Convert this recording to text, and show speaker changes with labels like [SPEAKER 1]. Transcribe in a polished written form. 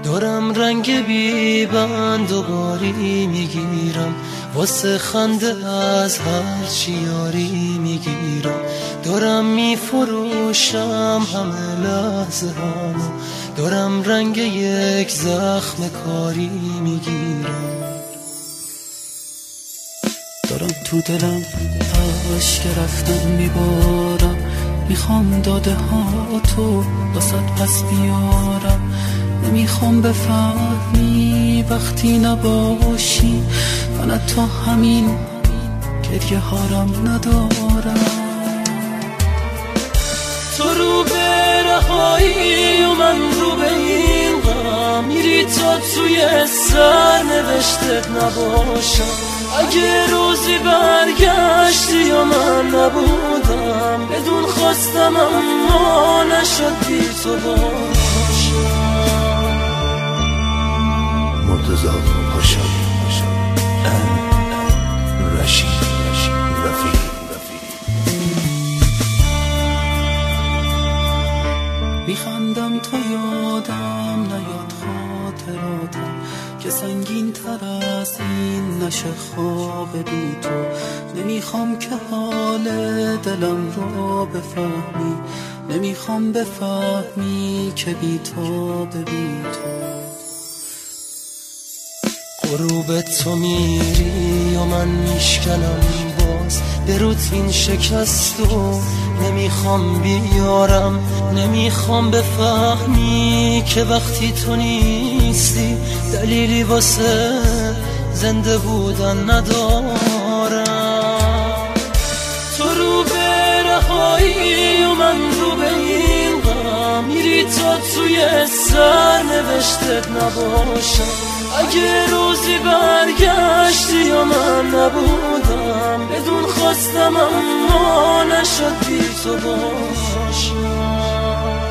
[SPEAKER 1] دارم رنگ بی بند و باری میگیرم، واسه خنده از هر چی یاری میگیرم. دارم میفروشم همه لحظه هامو، دارم رنگ یک زخم کاری میگیرم.
[SPEAKER 2] دارم تو دلم اشک رفتن میبارم، میخوام داده ها تو واسط پس بیارم. نمیخوام بفهمی وقتی نباشی، من تو همین گریه هارم ندارم.
[SPEAKER 1] تو رو به رهایی و من رو به این غم، میری تا توی سر نوشتت نباشم. اگه روزی برگشتی یا من نبودم، بدون خواستم اما نشد بی تو باشم.
[SPEAKER 3] مرتضی پاشا رشید رفیق.
[SPEAKER 2] میخندم تا یادم نیاد خاطراتم، که سنگین تر از این نشه خواب بی تو. نمیخوام که حال دلم رو بفهمی، نمیخوام بفهمی که بی تو بی تو.
[SPEAKER 1] غروب تو میری و من میشکنم باز به روتین شکستو، نمیخوام بیارم. نمیخوام بفهمی که وقتی تو نیستی دلیلی واسه زنده بودن ندارم. تو رو به رهایی و من رو به این غم، میری تا توی سر نوشتت نباشم. اگه روزی برگشتی یا من نبودم، بدون خواستم اما نشد بی تو باشم.